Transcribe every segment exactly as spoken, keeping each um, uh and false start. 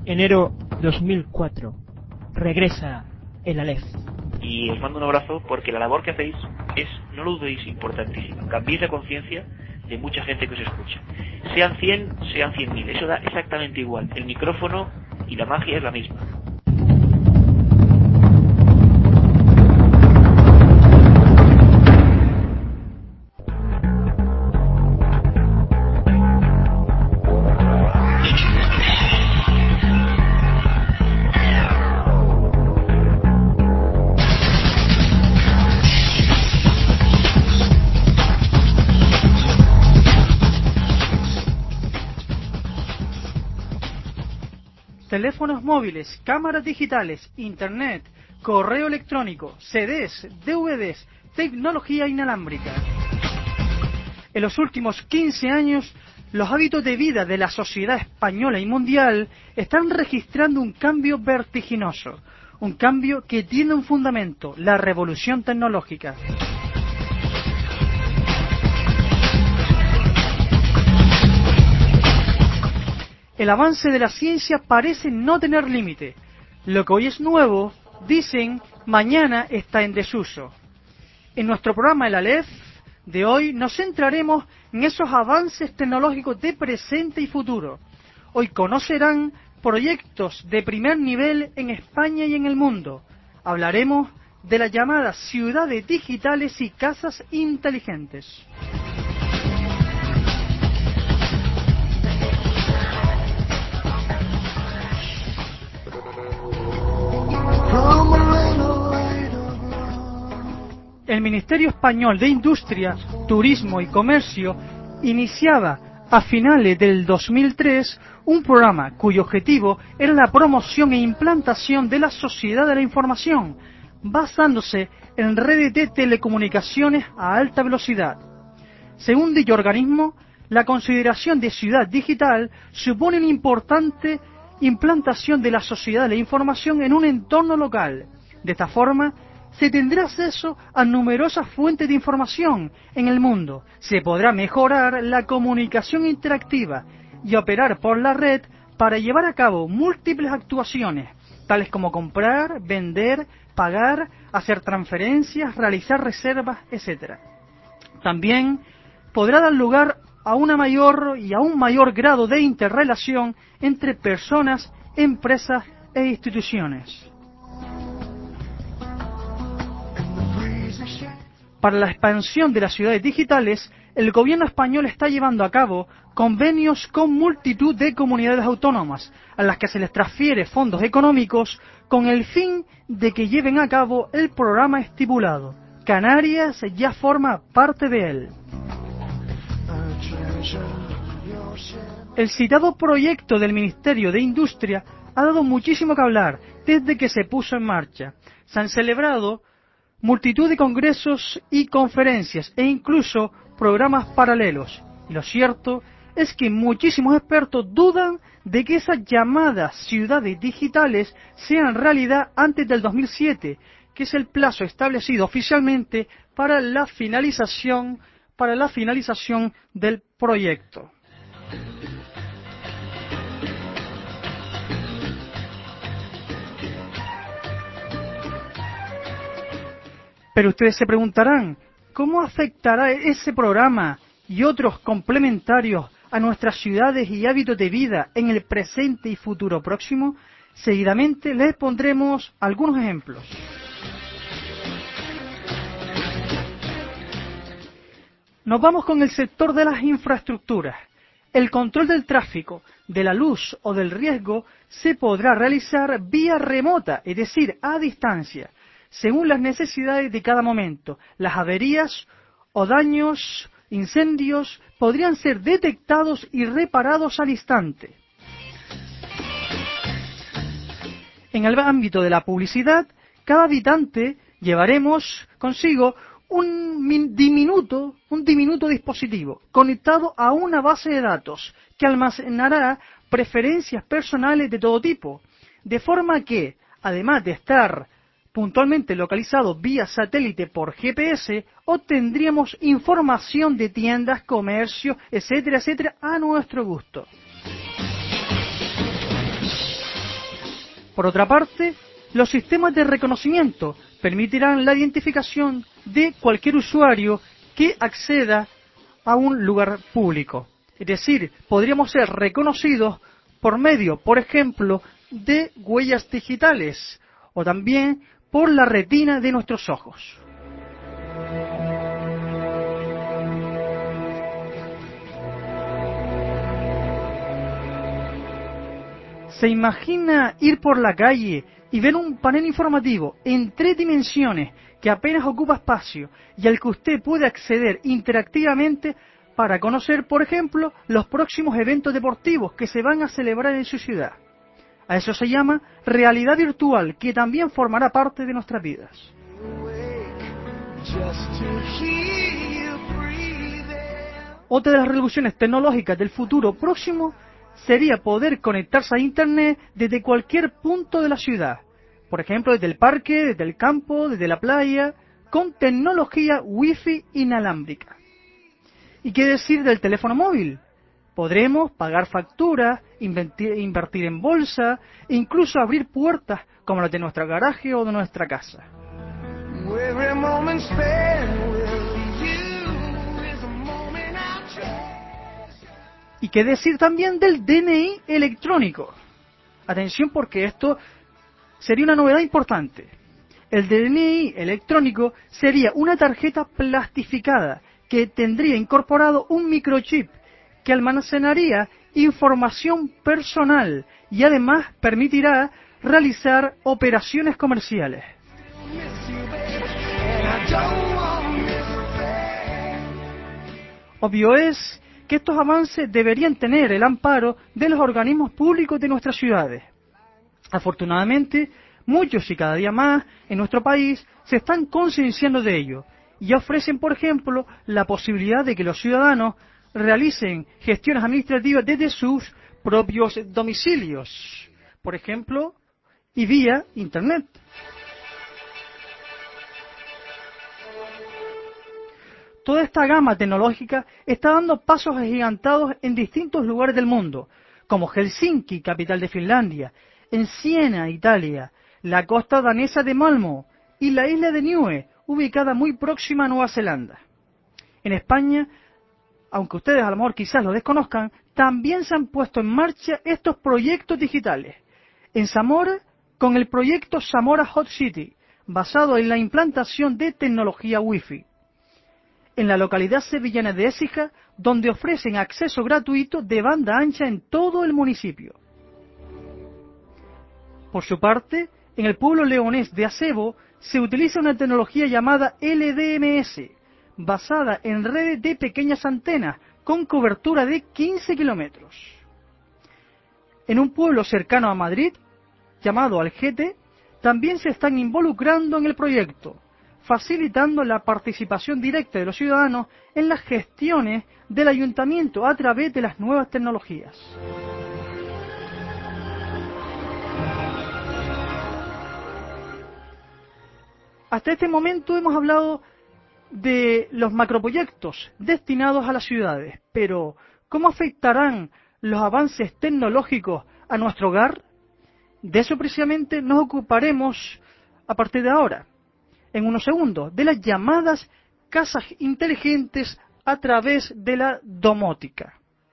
Enero dos mil cuatro. Regresa el Aleph. Y os mando un abrazo porque la labor que hacéis es, no lo dudéis, importantísima. Cambiéis la conciencia de mucha gente que os escucha. Sean cien, sean cien mil. Eso da exactamente igual. El micrófono y la magia es la misma. Teléfonos móviles, cámaras digitales, internet, correo electrónico, C Ds, D V Ds, tecnología inalámbrica. En los últimos quince años, los hábitos de vida de la sociedad española y mundial están registrando un cambio vertiginoso, un cambio que tiene un fundamento, la revolución tecnológica. El avance de la ciencia parece no tener límite. Lo que hoy es nuevo, dicen, mañana está en desuso. En nuestro programa El Aleph de hoy nos centraremos en esos avances tecnológicos de presente y futuro. Hoy conocerán proyectos de primer nivel en España y en el mundo. Hablaremos de las llamadas ciudades digitales y casas inteligentes. El Ministerio Español de Industria, Turismo y Comercio iniciaba a finales del dos mil tres un programa cuyo objetivo era la promoción e implantación de la sociedad de la información, basándose en redes de telecomunicaciones a alta velocidad. Según dicho organismo, la consideración de ciudad digital supone una importante implantación de la sociedad de la información en un entorno local. De esta forma, se tendrá acceso a numerosas fuentes de información en el mundo, se podrá mejorar la comunicación interactiva y operar por la red para llevar a cabo múltiples actuaciones, tales como comprar, vender, pagar, hacer transferencias, realizar reservas, etcétera. También podrá dar lugar a una mayor y a un mayor grado de interrelación entre personas, empresas e instituciones. Para la expansión de las ciudades digitales, el gobierno español está llevando a cabo convenios con multitud de comunidades autónomas, a las que se les transfiere fondos económicos con el fin de que lleven a cabo el programa estipulado. Canarias ya forma parte de él. El citado proyecto del Ministerio de Industria ha dado muchísimo que hablar desde que se puso en marcha. Se han celebrado multitud de congresos y conferencias e incluso programas paralelos. Y lo cierto es que muchísimos expertos dudan de que esas llamadas ciudades digitales sean realidad antes del dos mil siete, que es el plazo establecido oficialmente para la finalización, para la finalización del proyecto. Pero ustedes se preguntarán, ¿cómo afectará ese programa y otros complementarios a nuestras ciudades y hábitos de vida en el presente y futuro próximo? Seguidamente les pondremos algunos ejemplos. Nos vamos con el sector de las infraestructuras. El control del tráfico, de la luz o del riesgo se podrá realizar vía remota, es decir, a distancia, según las necesidades de cada momento. Las averías o daños, incendios, podrían ser detectados y reparados al instante. En el ámbito de la publicidad, cada habitante llevaremos consigo un diminuto, un diminuto dispositivo conectado a una base de datos que almacenará preferencias personales de todo tipo, de forma que, además de estar puntualmente localizado vía satélite por G P S, obtendríamos información de tiendas, comercios, etcétera, etcétera, a nuestro gusto. Por otra parte, los sistemas de reconocimiento permitirán la identificación de cualquier usuario que acceda a un lugar público. Es decir, podríamos ser reconocidos por medio, por ejemplo, de huellas digitales o también por la retina de nuestros ojos. ¿Se imagina ir por la calle y ver un panel informativo en tres dimensiones que apenas ocupa espacio y al que usted puede acceder interactivamente para conocer, por ejemplo, los próximos eventos deportivos que se van a celebrar en su ciudad? A eso se llama realidad virtual, que también formará parte de nuestras vidas. Otra de las revoluciones tecnológicas del futuro próximo sería poder conectarse a Internet desde cualquier punto de la ciudad. Por ejemplo, desde el parque, desde el campo, desde la playa, con tecnología Wi-Fi inalámbrica. ¿Y qué decir del teléfono móvil? Podremos pagar facturas, invertir en bolsa e incluso abrir puertas como las de nuestro garaje o de nuestra casa. ¿Y qué decir también del D N I electrónico? Atención, porque esto sería una novedad importante. El D N I electrónico sería una tarjeta plastificada que tendría incorporado un microchip que almacenaría información personal y además permitirá realizar operaciones comerciales. Obvio es que estos avances deberían tener el amparo de los organismos públicos de nuestras ciudades. Afortunadamente, muchos y cada día más en nuestro país se están concienciando de ello y ofrecen, por ejemplo, la posibilidad de que los ciudadanos realicen gestiones administrativas desde sus propios domicilios, por ejemplo, y vía Internet. Toda esta gama tecnológica está dando pasos agigantados en distintos lugares del mundo, como Helsinki, capital de Finlandia, en Siena, Italia, la costa danesa de Malmö y la isla de Niue, ubicada muy próxima a Nueva Zelanda. En España, aunque ustedes a lo mejor quizás lo desconozcan, también se han puesto en marcha estos proyectos digitales. En Zamora, con el proyecto Zamora Hot City, basado en la implantación de tecnología Wi-Fi. En la localidad sevillana de Écija, donde ofrecen acceso gratuito de banda ancha en todo el municipio. Por su parte, en el pueblo leonés de Acebo se utiliza una tecnología llamada L D M S, basada en redes de pequeñas antenas con cobertura de quince kilómetros. En un pueblo cercano a Madrid, llamado Algete, también se están involucrando en el proyecto, facilitando la participación directa de los ciudadanos en las gestiones del ayuntamiento a través de las nuevas tecnologías. Hasta este momento hemos hablado de los macroproyectos destinados a las ciudades, pero ¿cómo afectarán los avances tecnológicos a nuestro hogar? De eso precisamente nos ocuparemos a partir de ahora, en unos segundos, de las llamadas casas inteligentes a través de la domótica.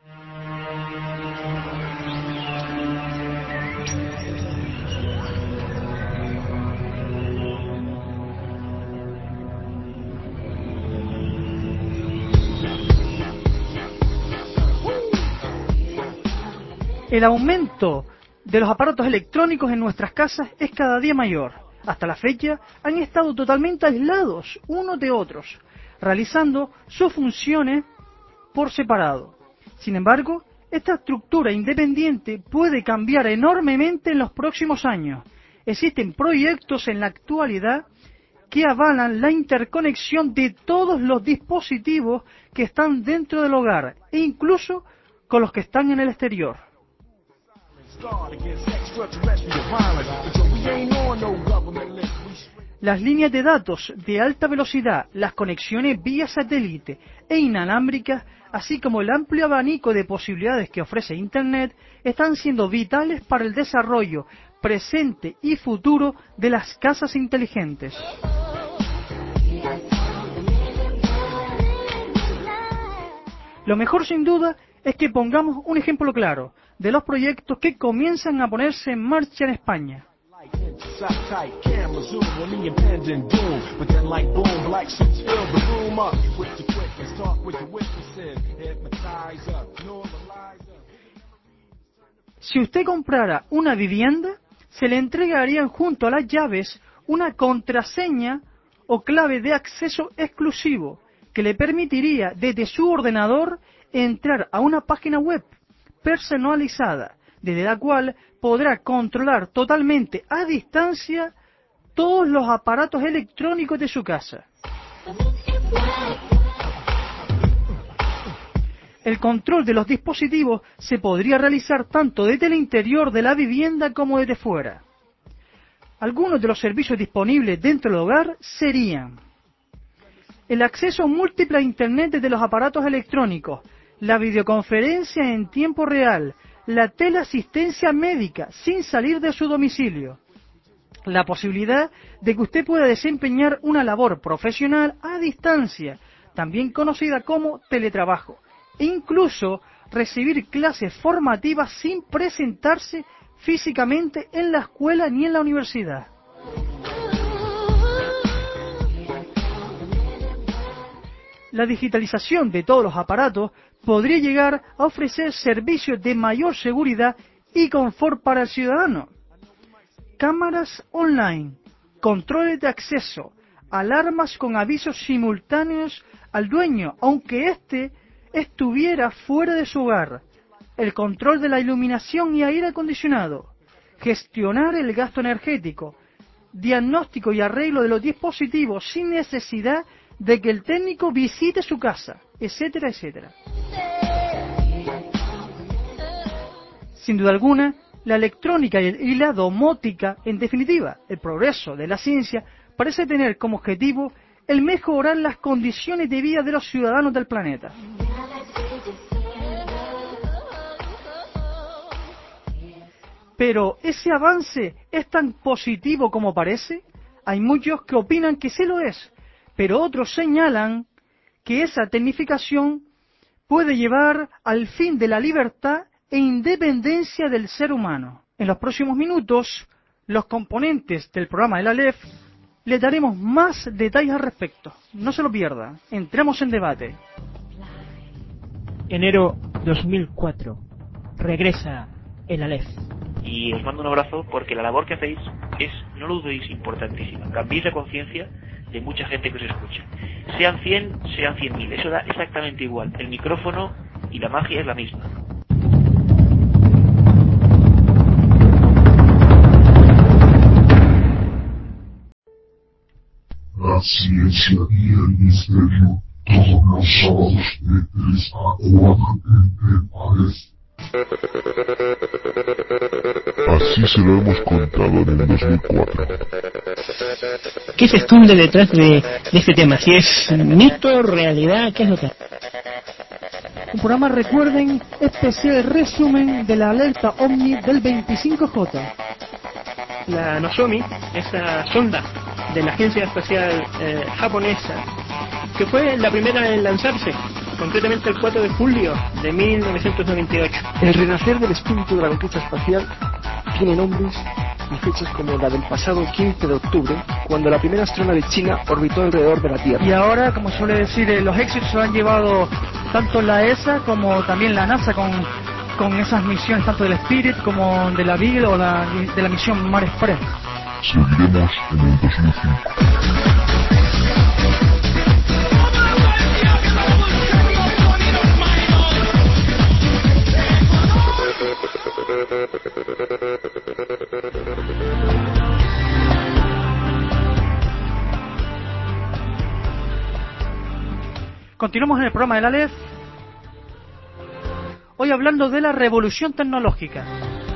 El aumento de los aparatos electrónicos en nuestras casas es cada día mayor. Hasta la fecha han estado totalmente aislados unos de otros, realizando sus funciones por separado. Sin embargo, esta estructura independiente puede cambiar enormemente en los próximos años. Existen proyectos en la actualidad que avalan la interconexión de todos los dispositivos que están dentro del hogar e incluso con los que están en el exterior. Las líneas de datos de alta velocidad, las conexiones vía satélite e inalámbricas, así como el amplio abanico de posibilidades que ofrece Internet, están siendo vitales para el desarrollo presente y futuro de las casas inteligentes. Lo mejor sin duda es que pongamos un ejemplo claro de los proyectos que comienzan a ponerse en marcha en España. Si usted comprara una vivienda, se le entregarían junto a las llaves una contraseña o clave de acceso exclusivo que le permitiría desde su ordenador entrar a una página web personalizada, desde la cual podrá controlar totalmente a distancia todos los aparatos electrónicos de su casa. El control de los dispositivos se podría realizar tanto desde el interior de la vivienda como desde fuera. Algunos de los servicios disponibles dentro del hogar serían el acceso múltiple a Internet desde los aparatos electrónicos, la videoconferencia en tiempo real, la teleasistencia médica sin salir de su domicilio, la posibilidad de que usted pueda desempeñar una labor profesional a distancia, también conocida como teletrabajo, e incluso recibir clases formativas sin presentarse físicamente en la escuela ni en la universidad. La digitalización de todos los aparatos podría llegar a ofrecer servicios de mayor seguridad y confort para el ciudadano. Cámaras online, controles de acceso, alarmas con avisos simultáneos al dueño, aunque éste estuviera fuera de su hogar, el control de la iluminación y aire acondicionado, gestionar el gasto energético, diagnóstico y arreglo de los dispositivos sin necesidad de que el técnico visite su casa, etcétera, etcétera. Sin duda alguna, la electrónica y la domótica, en definitiva, el progreso de la ciencia, parece tener como objetivo el mejorar las condiciones de vida de los ciudadanos del planeta. Pero, ¿ese avance es tan positivo como parece? Hay muchos que opinan que sí lo es, pero otros señalan que esa tecnificación puede llevar al fin de la libertad e independencia del ser humano. En los próximos minutos, los componentes del programa de la Aleph les daremos más detalles al respecto. No se lo pierda. Entremos en debate. Enero dos mil cuatro. Regresa el Aleph. Y os mando un abrazo porque la labor que hacéis es, no lo dudéis, importantísima. Cambiéis la conciencia de mucha gente que os escucha. Sean cien, sean cien mil. Eso da exactamente igual. El micrófono y la magia es la misma. La ciencia y el misterio, todos los sábados de tres a cuatro en el Aleph. Así se lo hemos contado en el dos mil cuatro. ¿Qué se esconde detrás de, de este tema? Si es mito, realidad, ¿qué es lo que es? Un programa, recuerden, especial resumen de la alerta OVNI del veinticinco J. La Nozomi, esa sonda de la Agencia Espacial eh, Japonesa, que fue la primera en lanzarse, concretamente el cuatro de julio de mil novecientos noventa y ocho. El renacer del espíritu de la conquista espacial tiene nombres y fechas como la del pasado quince de octubre, cuando la primera astronave china orbitó alrededor de la Tierra. Y ahora, como suele decir, eh, los éxitos se han llevado tanto la E S A como también la NASA con, con esas misiones, tanto del Spirit como de la Beagle o la, de la misión Mar Express. Seguiremos en el dos mil cinco. Continuamos en el programa de la Aleph, hoy hablando de la revolución tecnológica.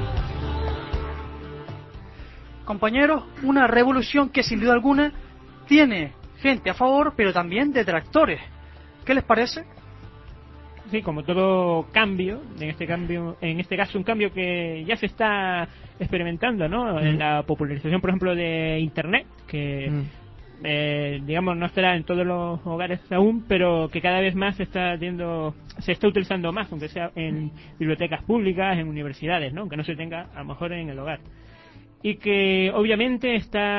Compañeros, una revolución que sin duda alguna tiene gente a favor, pero también detractores. ¿Qué les parece? sí, como todo cambio, en este cambio, en este caso un cambio que ya se está experimentando, ¿no? Mm. En la popularización, por ejemplo, de Internet, que mm. eh, digamos no estará en todos los hogares aún, pero que cada vez más se está viendo, se está utilizando más, aunque sea en bibliotecas públicas, en universidades, ¿no? Aunque no se tenga a lo mejor en el hogar. Y que obviamente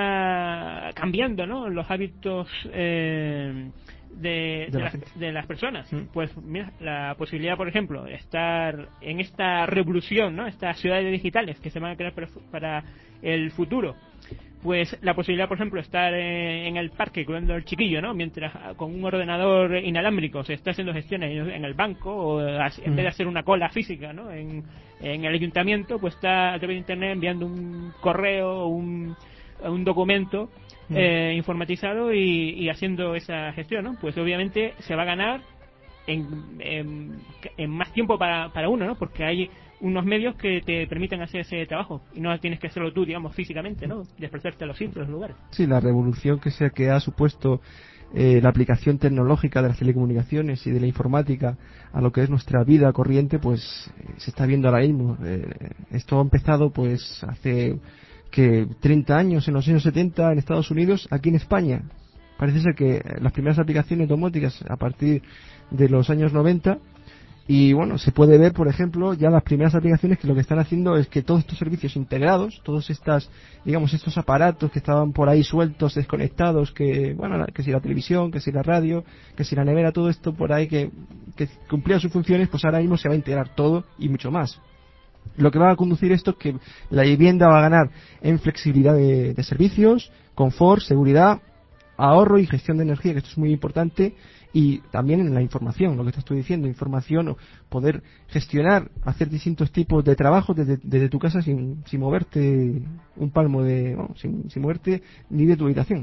está cambiando, ¿no? Los hábitos eh, de, de, de, la, de las personas. Mm. Pues mira, la posibilidad, por ejemplo, de estar en esta revolución, ¿no? Estas ciudades digitales que se van a crear para, para el futuro. Pues la posibilidad, por ejemplo, de estar en, en el parque cuidando al chiquillo, ¿no? Mientras con un ordenador inalámbrico se está haciendo gestiones en el banco, o en vez de hacer una cola física, ¿no? En, en el ayuntamiento, pues está a través de internet enviando un correo, un, un documento eh, informatizado y, y haciendo esa gestión, ¿no? Pues obviamente se va a ganar en, en, en más tiempo para, para uno, ¿no? Porque hay unos medios que te permiten hacer ese trabajo y no tienes que hacerlo tú, digamos, físicamente, ¿no? Desplazarte a los sitios, a los lugares. Sí, la revolución que se que ha supuesto eh, la aplicación tecnológica de las telecomunicaciones y de la informática a lo que es nuestra vida corriente, pues eh, se está viendo ahora mismo. Eh, esto ha empezado, pues, hace que treinta años, en los años setenta en Estados Unidos. Aquí en España parece ser que las primeras aplicaciones domóticas a partir de los años noventa. Y bueno, se puede ver, por ejemplo, ya las primeras aplicaciones que lo que están haciendo es que todos estos servicios integrados, todos estas, digamos, estos aparatos que estaban por ahí sueltos, desconectados, que, bueno, que si la televisión, que si la radio, que si la nevera, todo esto por ahí que, que cumplía sus funciones, pues ahora mismo se va a integrar todo y mucho más. Lo que va a conducir esto es que la vivienda va a ganar en flexibilidad de, de servicios, confort, seguridad, ahorro y gestión de energía, que esto es muy importante. Y también en la información, lo que te estoy diciendo, información, o poder gestionar, hacer distintos tipos de trabajo desde, desde tu casa sin, sin moverte un palmo de, bueno, sin, sin moverte ni de tu habitación.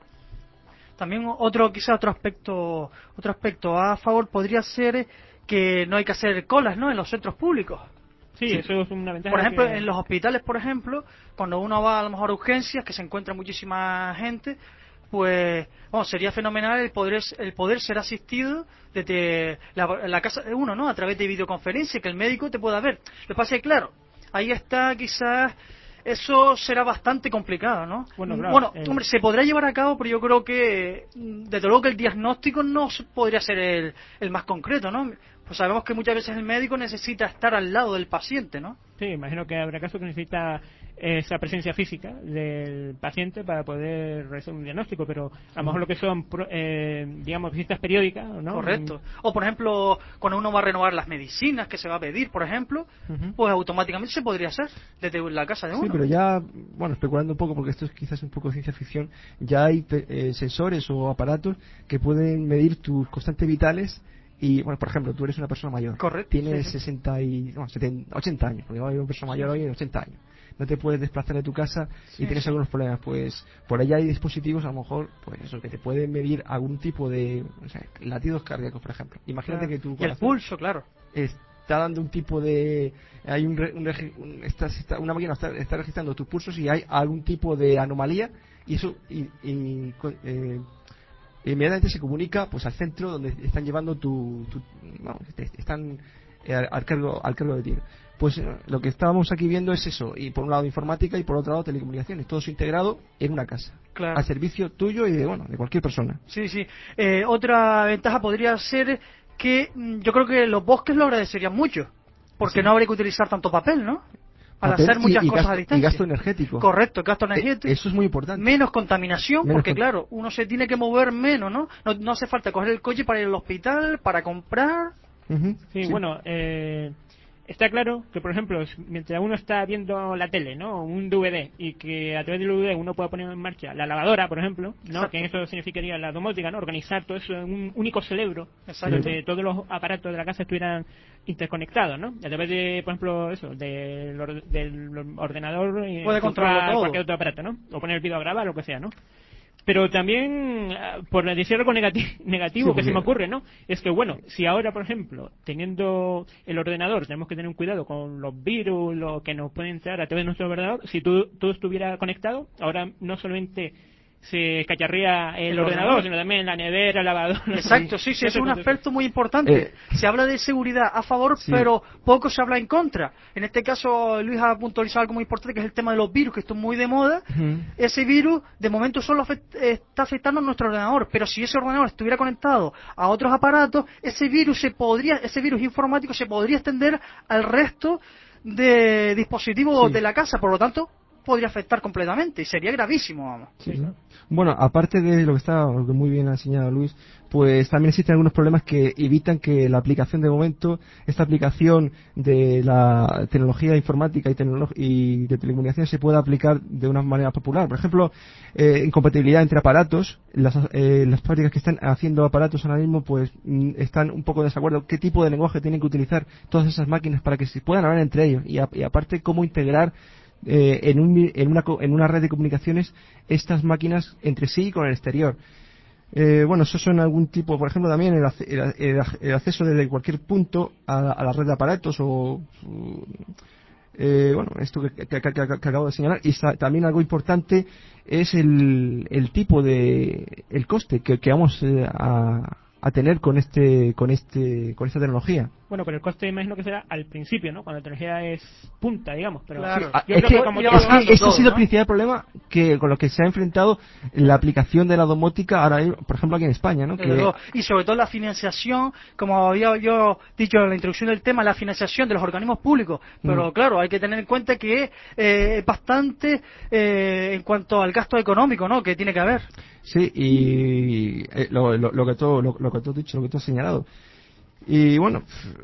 También otro, quizá otro aspecto, otro aspecto a favor podría ser que no hay que hacer colas, ¿no? En los centros públicos. Sí, sí, eso es una ventaja. Por ejemplo, que... en los hospitales, por ejemplo, cuando uno va a lo mejor a urgencias, que se encuentra muchísima gente, pues bueno, sería fenomenal el poder el poder ser asistido desde la, la casa de uno, ¿no? A través de videoconferencia, que el médico te pueda ver. Lo que pasa es que, claro, ahí está quizás eso será bastante complicado, ¿no? Bueno, claro, bueno eh... hombre, se podrá llevar a cabo, pero yo creo que desde luego que el diagnóstico no podría ser el, el más concreto, ¿no? Pues sabemos que muchas veces el médico necesita estar al lado del paciente, ¿no? Sí, imagino que habrá casos que necesita esa presencia física del paciente para poder realizar un diagnóstico, pero a lo mejor lo que son, eh, digamos, visitas periódicas, ¿no? Correcto. O, por ejemplo, cuando uno va a renovar las medicinas que se va a pedir, por ejemplo, uh-huh. pues automáticamente se podría hacer desde la casa de uno. Sí, pero ya, bueno, especulando un poco, porque esto es quizás un poco ciencia ficción, ya hay eh, sensores o aparatos que pueden medir tus constantes vitales. Y, bueno, por ejemplo, tú eres una persona mayor. Correcto. Tienes sí, sí. sesenta y, no, setenta, ochenta años, porque va a haber una persona mayor sí. hoy de ochenta años. No te puedes desplazar de tu casa sí, y tienes sí. algunos problemas. Pues, por allá hay dispositivos, a lo mejor, pues eso, que te pueden medir algún tipo de, o sea, latidos cardíacos, por ejemplo. Imagínate claro. que tu corazón. Y el pulso, claro. Está dando un tipo de, hay un, un, un está, está, una máquina está, está registrando tus pulsos y hay algún tipo de anomalía y eso, y, y eh, inmediatamente se comunica pues al centro donde están llevando tu, tu bueno, están eh, al cargo al cargo de ti. Pues eh, lo que estábamos aquí viendo es eso, y por un lado informática y por otro lado telecomunicaciones, todo eso integrado en una casa, claro. al servicio tuyo y de bueno de cualquier persona. Sí, sí. Eh, otra ventaja podría ser que mm, yo creo que los bosques lo agradecerían mucho, porque sí. no habría que utilizar tanto papel, ¿no? Para papel, hacer muchas y, y cosas gasto, a distancia. Y gasto energético. Correcto, gasto energético. Eh, eso es muy importante. Menos contaminación, menos porque con... claro, uno se tiene que mover menos, ¿no? ¿no? No hace falta coger el coche para ir al hospital, para comprar. Uh-huh. Sí, sí, bueno, eh, está claro que, por ejemplo, mientras uno está viendo la tele, ¿no? Un D V D, y que a través del D V D uno pueda poner en marcha la lavadora, por ejemplo, ¿no? Exacto. Que eso significaría la domótica, ¿no? Organizar todo eso en un único cerebro, Exacto. donde todos los aparatos de la casa estuvieran interconectados, ¿no? A través de, por ejemplo, eso, del, or- del ordenador y puede controlar todo. Cualquier otro aparato, ¿no? O poner el vídeo a grabar, lo que sea, ¿no? Pero también, por decir algo negativo, negativo sí, que se me ocurre, ¿no? Es que, bueno, si ahora, por ejemplo, teniendo el ordenador, tenemos que tener un cuidado con los virus, lo que nos puede entrar a través de nuestro ordenador, si tú, todo estuviera conectado, ahora no solamente se cacharría el, El ordenador, ordenador, sino también la nevera, el lavador. Exacto, sí, sí, es un aspecto muy importante. Eh, se habla de seguridad a favor, sí. pero poco se habla en contra. En este caso, Luis ha puntualizado algo muy importante, que es el tema de los virus, que esto es muy de moda. Ujú. Ese virus, de momento, solo afect- está afectando a nuestro ordenador, pero si ese ordenador estuviera conectado a otros aparatos, ese virus se podría, ese virus informático se podría extender al resto de dispositivos Sí. de la casa, por lo tanto, podría afectar completamente y sería gravísimo, vamos. Sí, ¿no? Bueno, aparte de lo que está, lo que muy bien ha enseñado Luis, pues también existen algunos problemas que evitan que la aplicación de momento, esta aplicación de la tecnología informática y, tecnolo- y de telecomunicaciones se pueda aplicar de una manera popular. Por ejemplo, eh, incompatibilidad entre aparatos. Las, eh, las fábricas que están haciendo aparatos ahora mismo pues mm, están un poco de desacuerdo qué tipo de lenguaje tienen que utilizar todas esas máquinas para que se puedan hablar entre ellos y, a- y aparte cómo integrar Eh, en, un, en, una, en una red de comunicaciones estas máquinas entre sí y con el exterior. Eh, bueno, eso son algún tipo, por ejemplo, también el, ace- el, el, el acceso desde cualquier punto a, a la red de aparatos o. Eh, bueno, esto que, que, que, que acabo de señalar. Y sa- también algo importante es el, el tipo de. el coste que, que vamos eh, a, a tener con este con este con esta tecnología. Bueno, pero el coste imagino que será al principio, ¿no? Cuando la tecnología es punta, digamos. Pero Claro. sí, Ah, yo es creo que, que como ya todo- es que bajando ese ha todo, sido ¿no? el principal problema que con lo que se ha enfrentado la aplicación de la domótica ahora, por ejemplo, aquí en España, ¿no? Desde Que, luego. Y sobre todo la financiación, como había yo dicho en la introducción del tema, la financiación de los organismos públicos. Pero Mm. claro, hay que tener en cuenta que eh, es bastante eh, en cuanto al gasto económico, ¿no? Que tiene que haber. sí, y eh, lo, lo, lo que tú, lo, lo que tú has dicho, lo que tú has señalado. Y bueno,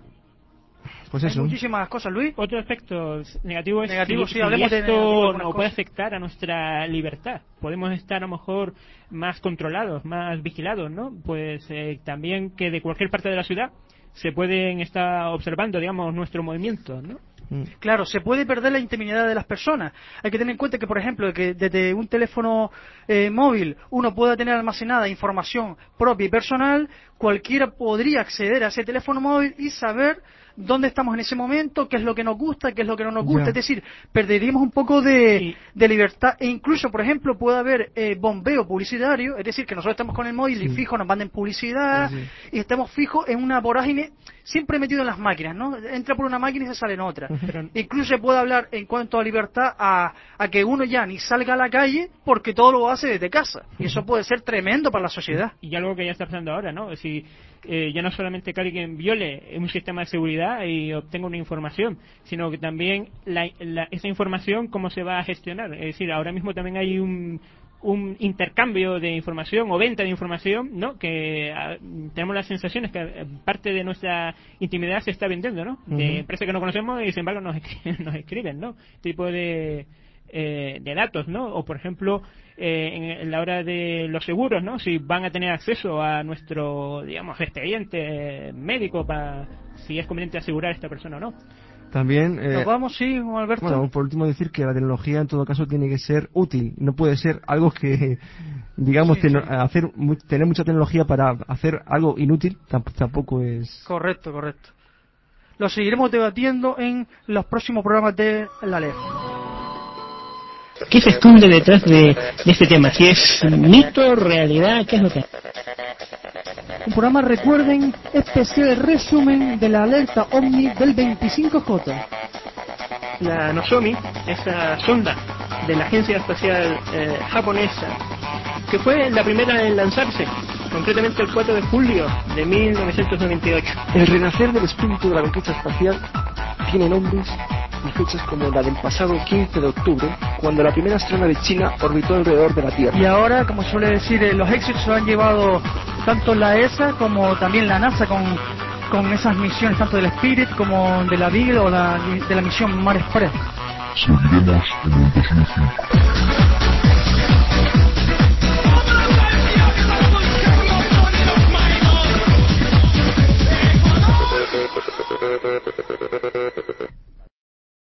pues Hay eso. muchísimas cosas, Luis. Otro aspecto negativo es Negativo, si, sí, si hablemos de esto negativo, algunas nos puede cosas. afectar a nuestra libertad. Podemos estar a lo mejor más controlados, más vigilados, ¿no? Pues eh, también que de cualquier parte de la ciudad se pueden estar observando, digamos, nuestro movimiento, ¿no? Mm. Claro, se puede perder la intimidad de las personas. Hay que tener en cuenta que, por ejemplo, que desde un teléfono eh, móvil uno pueda tener almacenada información propia y personal, cualquiera podría acceder a ese teléfono móvil y saber dónde estamos en ese momento, qué es lo que nos gusta, qué es lo que no nos gusta. Ya. Es decir, perderíamos un poco de, Sí. de libertad e incluso, por ejemplo, puede haber eh, bombeo publicitario, es decir, que nosotros estamos con el móvil y Sí. fijo nos manden publicidad Sí, sí. y estemos fijos en una vorágine siempre metido en las máquinas, ¿no? Entra por una máquina y se sale en otra. Pero- Incluso se puede hablar en cuanto a libertad a, a que uno ya ni salga a la calle porque todo lo hace desde casa. Y eso puede ser tremendo para la sociedad. Y algo que ya está pasando ahora, ¿no? Si eh, ya no solamente que alguien viole un sistema de seguridad y obtenga una información, sino que también la, la- esa información cómo se va a gestionar. Es decir, ahora mismo también hay un un intercambio de información o venta de información, ¿no? Que a, tenemos las sensaciones que eh, parte de nuestra intimidad se está vendiendo, ¿no? De Ujú. empresas que no conocemos y sin embargo nos, escri- nos escriben, ¿no? Tipo de eh, de datos, ¿no? O por ejemplo eh, en, en la hora de los seguros, ¿no? Si van a tener acceso a nuestro, digamos, expediente eh, médico para si es conveniente asegurar a esta persona o no. También, eh, ¿Nos vamos, sí, Alberto? bueno, por último decir que la tecnología en todo caso tiene que ser útil, no puede ser algo que, digamos, Sí, teno- sí. hacer mu- tener mucha tecnología para hacer algo inútil tamp- tampoco es. Correcto, correcto. Lo seguiremos debatiendo en los próximos programas de la L E F. ¿Qué se esconde detrás de, de este tema? Si es mito, realidad, ¿qué es lo que es? Un programa, recuerden, especial resumen de la alerta OVNI del veinticinco J. La Nozomi, esa sonda de la Agencia Espacial eh, Japonesa, que fue la primera en lanzarse, concretamente el cuatro de julio de mil novecientos noventa y ocho. El renacer del espíritu de la conquista espacial tiene nombres y fechas como la del pasado quince de octubre, cuando la primera astronave china orbitó alrededor de la Tierra. Y ahora, como suele decir, eh, los éxitos se han llevado tanto la E S A como también la NASA con, con esas misiones, tanto del Spirit como de la Beagle o la, de la misión Mar Express. Seguiremos en el dos mil cinco.